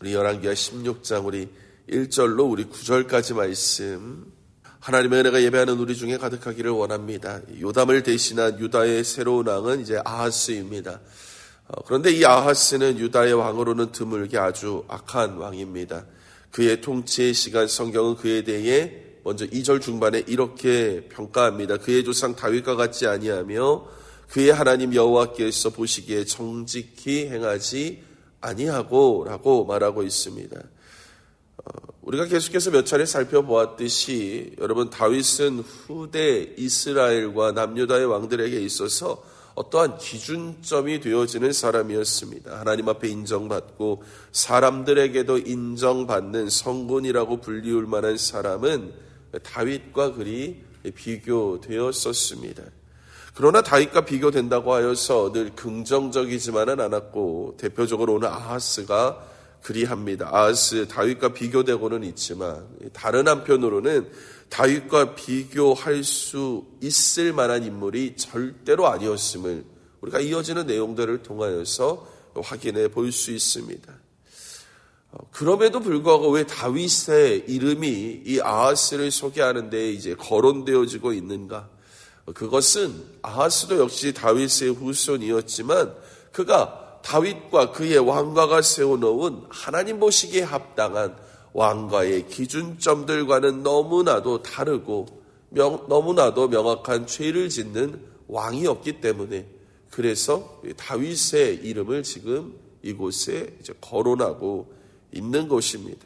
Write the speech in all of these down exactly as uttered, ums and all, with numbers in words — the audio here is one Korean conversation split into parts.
우리 열왕기하 십육 장 우리 일 절로 우리 구 절까지 말씀, 하나님의 은혜가 예배하는 우리 중에 가득하기를 원합니다. 요담을 대신한 유다의 새로운 왕은 이제 아하스입니다. 그런데 이 아하스는 유다의 왕으로는 드물게 아주 악한 왕입니다. 그의 통치의 시간, 성경은 그에 대해 먼저 이 절 중반에 이렇게 평가합니다. 그의 조상 다윗과 같지 아니하며 그의 하나님 여호와께서 보시기에 정직히 행하지 아니하고 라고 말하고 있습니다. 우리가 계속해서 몇 차례 살펴보았듯이 여러분, 다윗은 후대 이스라엘과 남유다의 왕들에게 있어서 어떠한 기준점이 되어지는 사람이었습니다. 하나님 앞에 인정받고 사람들에게도 인정받는 성군이라고 불리울 만한 사람은 다윗과 그리 비교되었었습니다. 그러나 다윗과 비교된다고 하여서 늘 긍정적이지만은 않았고, 대표적으로 오늘 아하스가 그리합니다. 아하스, 다윗과 비교되고는 있지만 다른 한편으로는 다윗과 비교할 수 있을 만한 인물이 절대로 아니었음을 우리가 이어지는 내용들을 통하여서 확인해 볼 수 있습니다. 그럼에도 불구하고 왜 다윗의 이름이 이 아하스를 소개하는 데 이제 거론되어지고 있는가? 그것은 아하스도 역시 다윗의 후손이었지만 그가 다윗과 그의 왕가가 세워놓은 하나님 보시기에 합당한 왕가의 기준점들과는 너무나도 다르고 명, 너무나도 명확한 죄를 짓는 왕이었기 때문에, 그래서 다윗의 이름을 지금 이곳에 이제 거론하고 있는 것입니다.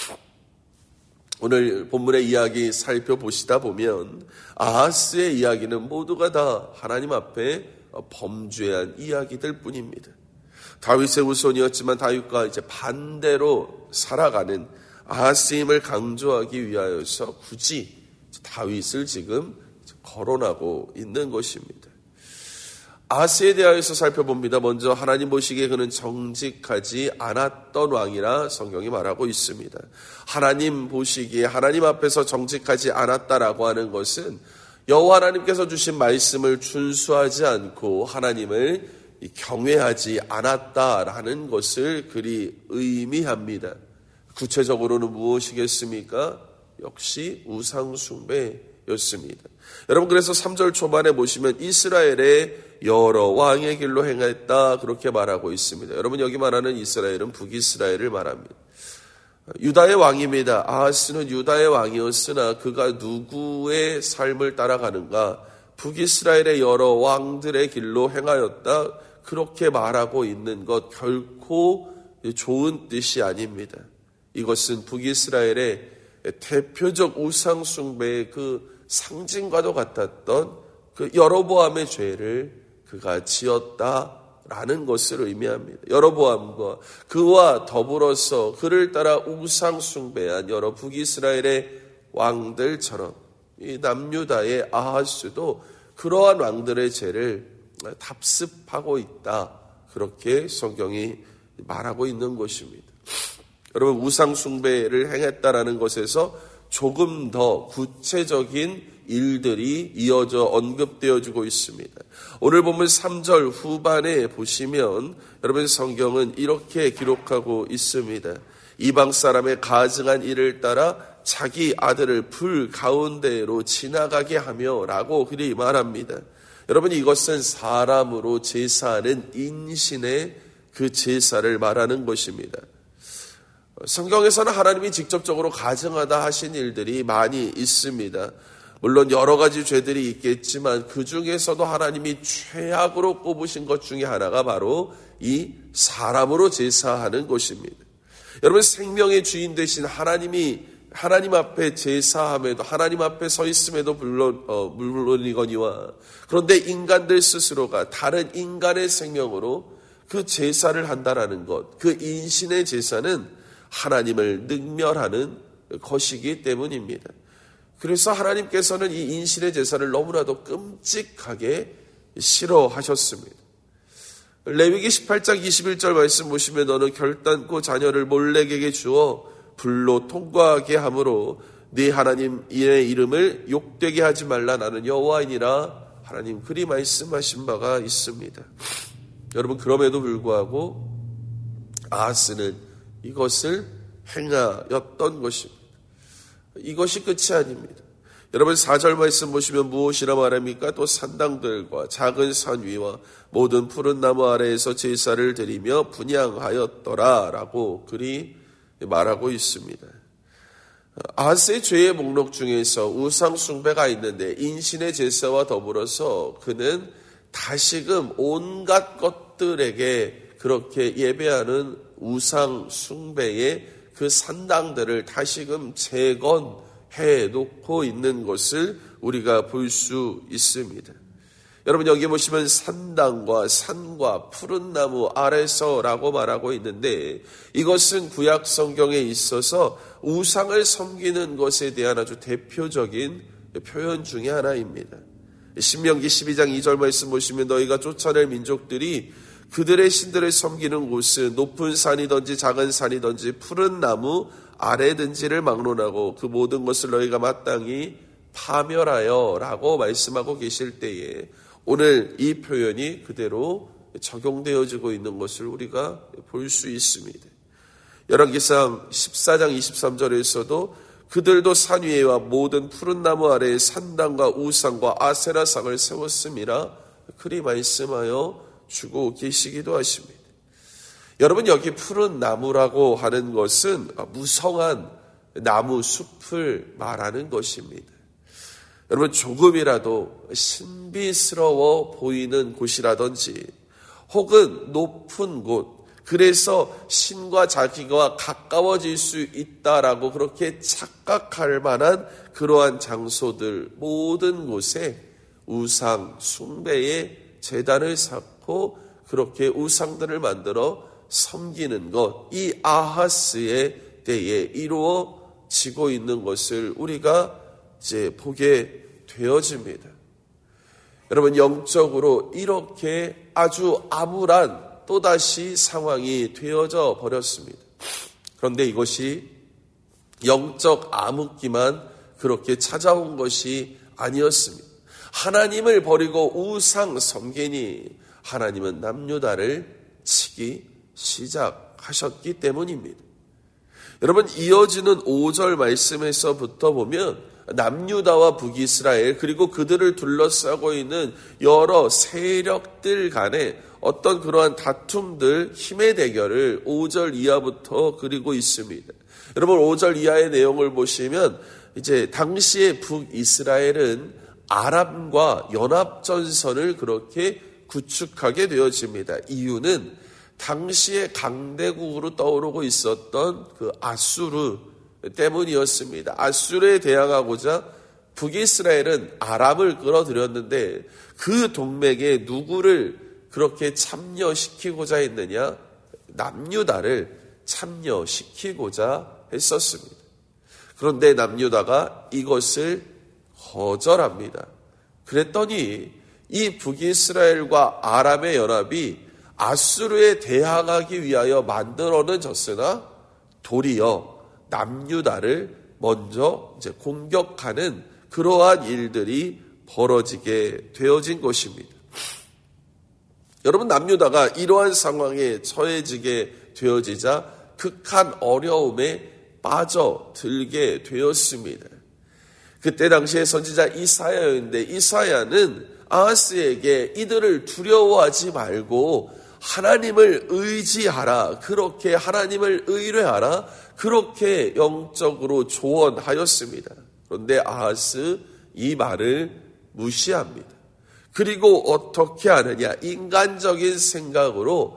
오늘 본문의 이야기 살펴보시다 보면 아하스의 이야기는 모두가 다 하나님 앞에 범죄한 이야기들 뿐입니다. 다윗의 후손이었지만 다윗과 이제 반대로 살아가는 아하스임을 강조하기 위하여서 굳이 다윗을 지금 거론하고 있는 것입니다. 아하스에 대하여서 살펴봅니다. 먼저 하나님 보시기에 그는 정직하지 않았던 왕이라 성경이 말하고 있습니다. 하나님 보시기에 하나님 앞에서 정직하지 않았다라고 하는 것은 여호와 하나님께서 주신 말씀을 준수하지 않고 하나님을 경외하지 않았다라는 것을 그리 의미합니다. 구체적으로는 무엇이겠습니까? 역시 우상숭배였습니다. 여러분, 그래서 삼 절 초반에 보시면 이스라엘의 여러 왕의 길로 행했다, 그렇게 말하고 있습니다. 여러분, 여기 말하는 이스라엘은 북이스라엘을 말합니다. 유다의 왕입니다. 아하스는 유다의 왕이었으나 그가 누구의 삶을 따라가는가? 북이스라엘의 여러 왕들의 길로 행하였다, 그렇게 말하고 있는 것 결코 좋은 뜻이 아닙니다. 이것은 북이스라엘의 대표적 우상숭배의 그 상징과도 같았던 그 여로보암의 죄를 그가 지었다라는 것을 의미합니다. 여로보암과 그와 더불어서 그를 따라 우상숭배한 여러 북이스라엘의 왕들처럼 이 남유다의 아하스도 그러한 왕들의 죄를 답습하고 있다, 그렇게 성경이 말하고 있는 것입니다. 여러분, 우상숭배를 행했다라는 것에서 조금 더 구체적인 일들이 이어져 언급되어지고 있습니다. 오늘 보면 삼 절 후반에 보시면 여러분, 성경은 이렇게 기록하고 있습니다. 이방 사람의 가증한 일을 따라 자기 아들을 불 가운데로 지나가게 하며 라고 그리 말합니다. 여러분, 이것은 사람으로 제사하는 인신의 그 제사를 말하는 것입니다. 성경에서는 하나님이 직접적으로 가증하다 하신 일들이 많이 있습니다. 물론 여러 가지 죄들이 있겠지만 그 중에서도 하나님이 최악으로 꼽으신 것 중에 하나가 바로 이 사람으로 제사하는 것입니다. 여러분, 생명의 주인 되신 하나님이 하나님 앞에 제사함에도, 하나님 앞에 서 있음에도 물론, 어, 물론이거니와, 그런데 인간들 스스로가 다른 인간의 생명으로 그 제사를 한다라는 것, 그 인신의 제사는 하나님을 능멸하는 것이기 때문입니다. 그래서 하나님께서는 이 인신의 제사를 너무나도 끔찍하게 싫어하셨습니다. 레위기 십팔 장 이십일 절 말씀 보시면 너는 결단코 자녀를 몰렉에게 주어 불로 통과하게 함으로 네 하나님 이의 이름을 욕되게 하지 말라, 나는 여호와이니라 하나님 그리 말씀하신 바가 있습니다. 여러분, 그럼에도 불구하고 아하스는 이것을 행하였던 것입니다. 이것이 끝이 아닙니다. 여러분 사 절 말씀 보시면 무엇이라 말합니까? 또 산당들과 작은 산 위와 모든 푸른 나무 아래에서 제사를 드리며 분향하였더라 라고 글이 말하고 있습니다. 아하스의 죄의 목록 중에서 우상 숭배가 있는데 인신의 제사와 더불어서 그는 다시금 온갖 것들에게 그렇게 예배하는 우상 숭배의 그 산당들을 다시금 재건해 놓고 있는 것을 우리가 볼 수 있습니다. 여러분 여기 보시면 산당과 산과 푸른 나무 아래서라고 말하고 있는데 이것은 구약 성경에 있어서 우상을 섬기는 것에 대한 아주 대표적인 표현 중에 하나입니다. 신명기 십이 장 이 절 말씀 보시면 너희가 쫓아낼 민족들이 그들의 신들을 섬기는 곳은 높은 산이든지 작은 산이든지 푸른 나무 아래든지를 막론하고 그 모든 것을 너희가 마땅히 파멸하여 라고 말씀하고 계실 때에 오늘 이 표현이 그대로 적용되어지고 있는 것을 우리가 볼 수 있습니다. 열왕기상 십사 장 이십삼 절에서도 그들도 산 위에와 모든 푸른 나무 아래에 산당과 우상과 아세라상을 세웠음이라 그리 말씀하여 주고 계시기도 하십니다. 여러분 여기 푸른 나무라고 하는 것은 무성한 나무 숲을 말하는 것입니다. 여러분 조금이라도 신비스러워 보이는 곳이라든지 혹은 높은 곳 그래서 신과 자기가 가까워질 수 있다라고 그렇게 착각할 만한 그러한 장소들 모든 곳에 우상 숭배의 제단을 쌓고 그렇게 우상들을 만들어 섬기는 것, 이 아하스의 때에 이루어지고 있는 것을 우리가 이제 보게 되어집니다. 여러분 영적으로 이렇게 아주 암울한 또다시 상황이 되어져 버렸습니다. 그런데 이것이 영적 암흑기만 그렇게 찾아온 것이 아니었습니다. 하나님을 버리고 우상 섬기니 하나님은 남유다를 치기 시작하셨기 때문입니다. 여러분 이어지는 오 절 말씀에서부터 보면 남유다와 북이스라엘 그리고 그들을 둘러싸고 있는 여러 세력들 간에 어떤 그러한 다툼들, 힘의 대결을 오 절 이하부터 그리고 있습니다. 여러분 오 절 이하의 내용을 보시면 이제 당시의 북이스라엘은 아람과 연합전선을 그렇게 구축하게 되어집니다. 이유는 당시의 강대국으로 떠오르고 있었던 그 아수르 때문이었습니다. 아수르에 대항하고자 북이스라엘은 아람을 끌어들였는데 그 동맹에 누구를 그렇게 참여시키고자 했느냐? 남유다를 참여시키고자 했었습니다. 그런데 남유다가 이것을 거절합니다. 그랬더니 이 북이스라엘과 아람의 연합이 아수르에 대항하기 위하여 만들어졌으나 도리어 남유다를 먼저 이제 공격하는 그러한 일들이 벌어지게 되어진 것입니다. 여러분 남유다가 이러한 상황에 처해지게 되어지자 극한 어려움에 빠져들게 되었습니다. 그때 당시에 선지자 이사야였는데 이사야는 아하스에게 이들을 두려워하지 말고 하나님을 의지하라, 그렇게 하나님을 의뢰하라, 그렇게 영적으로 조언하였습니다. 그런데 아하스 이 말을 무시합니다. 그리고 어떻게 하느냐? 인간적인 생각으로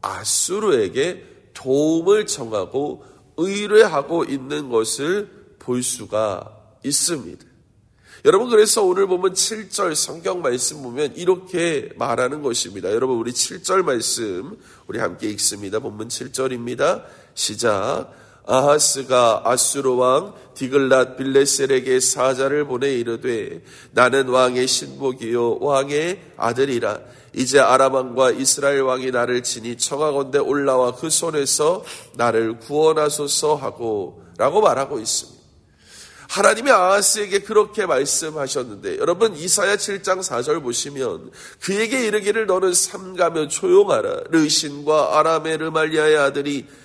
아수르에게 도움을 청하고 의뢰하고 있는 것을 볼 수가 있습니다. 여러분 그래서 오늘 보면 칠 절 성경 말씀 보면 이렇게 말하는 것입니다. 여러분 우리 칠 절 말씀 우리 함께 읽습니다. 본문 칠 절입니다. 시작. 아하스가 아수르 왕 디글랏 빌레셀에게 사자를 보내 이르되 나는 왕의 신복이요 왕의 아들이라. 이제 아람 왕과 이스라엘 왕이 나를 치니 청하건대 올라와 그 손에서 나를 구원하소서 하고 라고 말하고 있습니다. 하나님이 아하스에게 그렇게 말씀하셨는데 여러분 이사야 칠 장 사 절 보시면 그에게 이르기를 너는 삼가며 조용하라. 르신과 아람의 르말리아의 아들이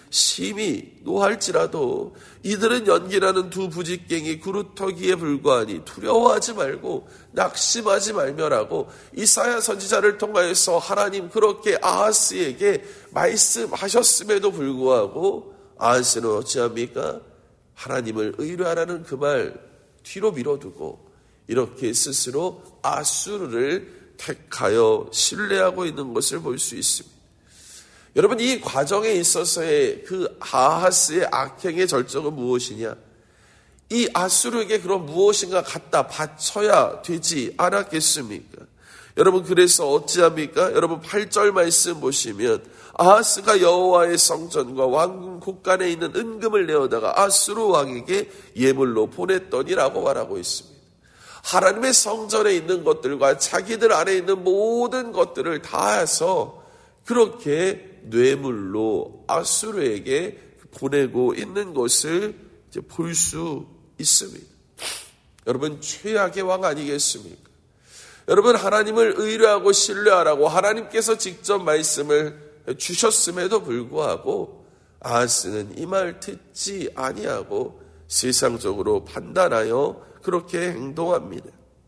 심히 노할지라도 이들은 연기라는 두 부직갱이 구루터기에 불과하니 두려워하지 말고 낙심하지 말며라고 이사야 선지자를 통하여서 하나님 그렇게 아하스에게 말씀하셨음에도 불구하고 아하스는 어찌합니까? 하나님을 의뢰하라는 그 말 뒤로 밀어두고 이렇게 스스로 아수르를 택하여 신뢰하고 있는 것을 볼 수 있습니다. 여러분, 이 과정에 있어서의 그 아하스의 악행의 절정은 무엇이냐? 이 아수르에게 그런 무엇인가 갖다 바쳐야 되지 않았겠습니까? 여러분, 그래서 어찌합니까? 여러분, 팔 절 말씀 보시면 아하스가 여호와의 성전과 왕궁 곳간에 있는 은금을 내어다가 아수르 왕에게 예물로 보냈더니라고 말하고 있습니다. 하나님의 성전에 있는 것들과 자기들 안에 있는 모든 것들을 다 해서 그렇게 뇌물로 아수르에게 보내고 있는 것을 이제 볼 수 있습니다. 여러분, 최악의 왕 아니겠습니까? 여러분, 하나님을 의뢰하고 신뢰하라고 하나님께서 직접 말씀을 주셨음에도 불구하고 아하스는 이 말 듣지 아니하고 세상적으로 판단하여 그렇게 행동합니다.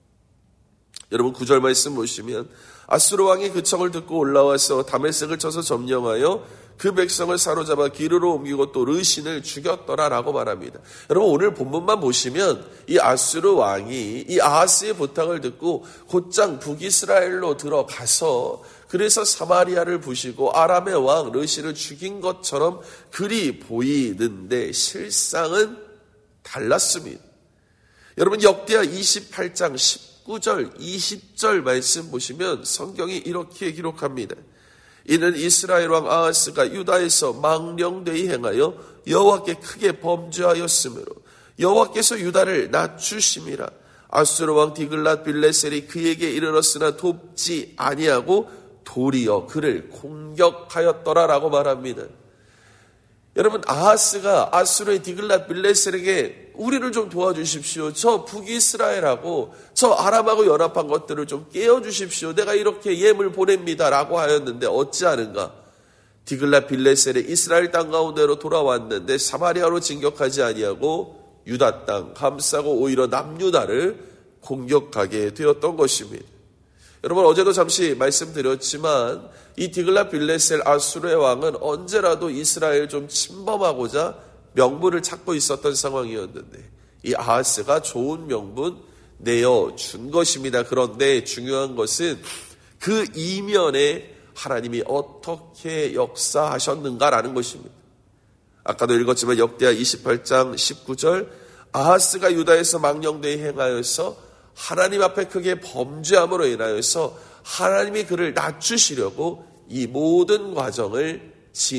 여러분, 구 절 말씀 보시면 아수르 왕이 그 청을 듣고 올라와서 다메섹을 쳐서 점령하여 그 백성을 사로잡아 기르로 옮기고 또 르신을 죽였더라라고 말합니다. 여러분, 오늘 본문만 보시면 이 아수르 왕이 이 아하스의 부탁을 듣고 곧장 북이스라엘로 들어가서 그래서 사마리아를 부시고 아람의 왕 르신을 죽인 것처럼 그리 보이는데 실상은 달랐습니다. 여러분, 역대하 이십팔 장 십구 절 이십 절 말씀 보시면 성경이 이렇게 기록합니다. 이는 이스라엘 왕 아하스가 유다에서 망령되이 행하여 여호와께 크게 범죄하였으므로 여호와께서 유다를 낮추심이라. 아수르 왕 디글랏 빌레셀이 그에게 이르렀으나 돕지 아니하고 도리어 그를 공격하였더라라고 말합니다. 여러분, 아하스가 아수르의 디글랏 빌레셀에게 우리를 좀 도와주십시오. 저 북이스라엘하고 저 아람하고 연합한 것들을 좀 깨워주십시오. 내가 이렇게 예물 보냅니다. 라고 하였는데 어찌하는가? 디글랏 빌레셀이 이스라엘 땅 가운데로 돌아왔는데 사마리아로 진격하지 아니하고 유다 땅 감싸고 오히려 남유다를 공격하게 되었던 것입니다. 여러분, 어제도 잠시 말씀드렸지만 이 디글랏 빌레셀 아수르의 왕은 언제라도 이스라엘 좀 침범하고자 명분을 찾고 있었던 상황이었는데 이 아하스가 좋은 명분 내어준 것입니다. 그런데 중요한 것은 그 이면에 하나님이 어떻게 역사하셨는가라는 것입니다. 아까도 읽었지만 역대하 이십팔 장 십구 절 아하스가 유다에서 망령되이 행하여서 하나님 앞에 크게 범죄함으로 인하여서 하나님이 그를 낮추시려고 이 모든 과정을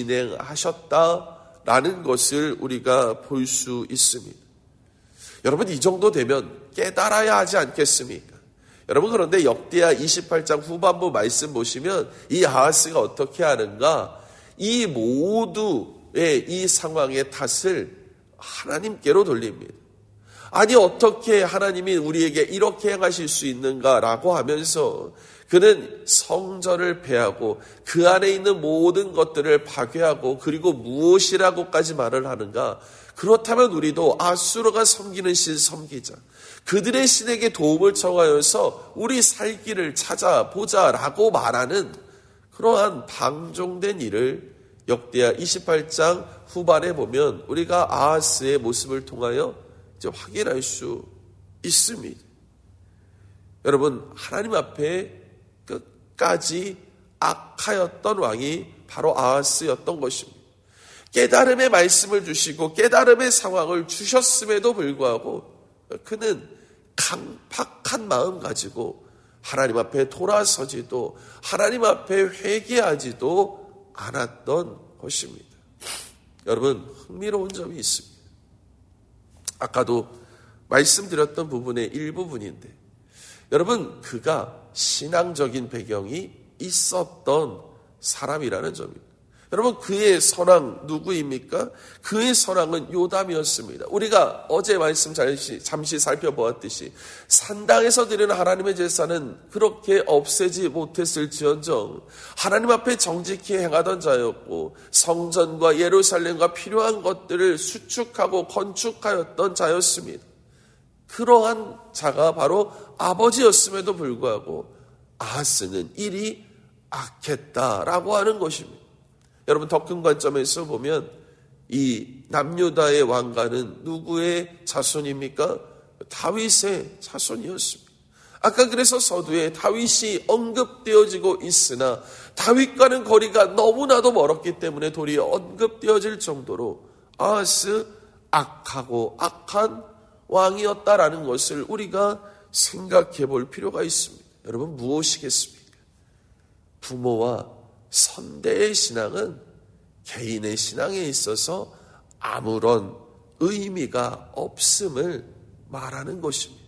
진행하셨다라는 것을 우리가 볼 수 있습니다. 여러분, 이 정도 되면 깨달아야 하지 않겠습니까? 여러분, 그런데 역대하 이십팔 장 후반부 말씀 보시면 이 아하스가 어떻게 하는가? 이 모두의 이 상황의 탓을 하나님께로 돌립니다. 아니, 어떻게 하나님이 우리에게 이렇게 행하실 수 있는가라고 하면서 그는 성전을 패하고 그 안에 있는 모든 것들을 파괴하고 그리고 무엇이라고까지 말을 하는가? 그렇다면 우리도 아수르가 섬기는 신 섬기자. 그들의 신에게 도움을 청하여서 우리 살 길을 찾아보자라고 말하는 그러한 방종된 일을 역대하 이십팔 장 후반에 보면 우리가 아하스의 모습을 통하여 이제 확인할 수 있습니다. 여러분, 하나님 앞에 끝까지 악하였던 왕이 바로 아하스였던 것입니다. 깨달음의 말씀을 주시고 깨달음의 상황을 주셨음에도 불구하고 그는 강팍한 마음 가지고 하나님 앞에 돌아서지도 하나님 앞에 회개하지도 않았던 것입니다. 여러분, 흥미로운 점이 있습니다. 아까도 말씀드렸던 부분의 일부분인데 여러분, 그가 신앙적인 배경이 있었던 사람이라는 점입니다. 여러분, 그의 선왕 누구입니까? 그의 선왕은 요담이었습니다. 우리가 어제 말씀 잠시 살펴보았듯이 산당에서 드리는 하나님의 제사는 그렇게 없애지 못했을지언정 하나님 앞에 정직히 행하던 자였고 성전과 예루살렘과 필요한 것들을 수축하고 건축하였던 자였습니다. 그러한 자가 바로 아버지였음에도 불구하고 아하스는 일이 악했다라고 하는 것입니다. 여러분, 더 큰 관점에서 보면 이 남유다의 왕가는 누구의 자손입니까? 다윗의 자손이었습니다. 아까 그래서 서두에 다윗이 언급되어지고 있으나 다윗과는 거리가 너무나도 멀었기 때문에 도리어 언급되어질 정도로 아하스 악하고 악한 왕이었다라는 것을 우리가 생각해 볼 필요가 있습니다. 여러분, 무엇이겠습니까? 부모와 선대의 신앙은 개인의 신앙에 있어서 아무런 의미가 없음을 말하는 것입니다.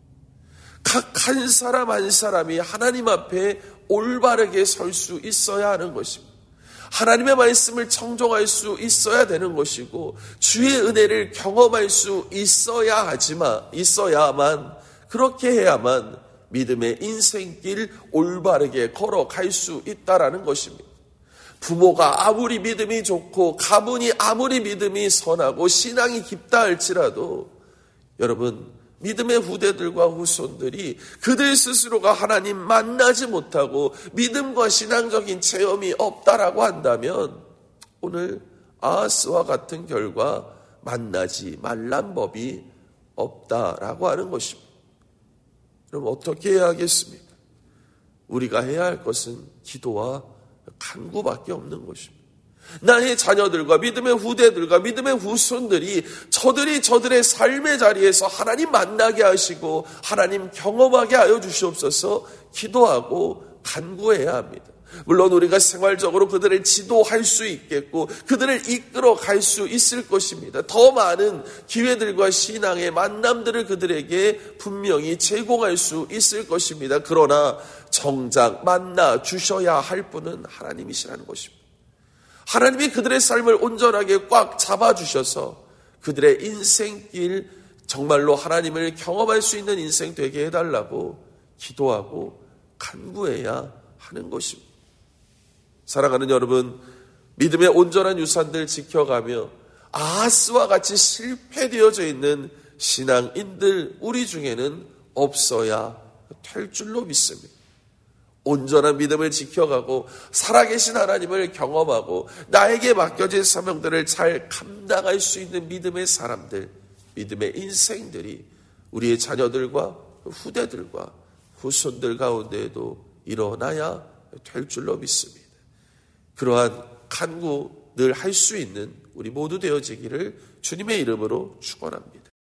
각 한 사람 한 사람이 하나님 앞에 올바르게 설 수 있어야 하는 것입니다. 하나님의 말씀을 청종할 수 있어야 되는 것이고 주의 은혜를 경험할 수 있어야 하지만 있어야만 그렇게 해야만 믿음의 인생길 올바르게 걸어갈 수 있다라는 것입니다. 부모가 아무리 믿음이 좋고 가문이 아무리 믿음이 선하고 신앙이 깊다 할지라도 여러분, 믿음의 후대들과 후손들이 그들 스스로가 하나님 만나지 못하고 믿음과 신앙적인 체험이 없다라고 한다면 오늘 아하스와 같은 결과 만나지 말란 법이 없다라고 하는 것입니다. 그럼 어떻게 해야 하겠습니까? 우리가 해야 할 것은 기도와 간구밖에 없는 것입니다. 나의 자녀들과 믿음의 후대들과 믿음의 후손들이 저들이 저들의 삶의 자리에서 하나님 만나게 하시고 하나님 경험하게 하여 주시옵소서 기도하고 간구해야 합니다. 물론 우리가 생활적으로 그들을 지도할 수 있겠고 그들을 이끌어 갈 수 있을 것입니다. 더 많은 기회들과 신앙의 만남들을 그들에게 분명히 제공할 수 있을 것입니다. 그러나 정작 만나 주셔야 할 분은 하나님이시라는 것입니다. 하나님이 그들의 삶을 온전하게 꽉 잡아주셔서 그들의 인생길 정말로 하나님을 경험할 수 있는 인생 되게 해달라고 기도하고 간구해야 하는 것입니다. 사랑하는 여러분, 믿음의 온전한 유산들 지켜가며 아하스와 같이 실패되어져 있는 신앙인들 우리 중에는 없어야 될 줄로 믿습니다. 온전한 믿음을 지켜가고 살아계신 하나님을 경험하고 나에게 맡겨진 사명들을 잘 감당할 수 있는 믿음의 사람들, 믿음의 인생들이 우리의 자녀들과 후대들과 후손들 가운데에도 일어나야 될 줄로 믿습니다. 그러한 간구 늘 할 수 있는 우리 모두 되어지기를 주님의 이름으로 축원합니다.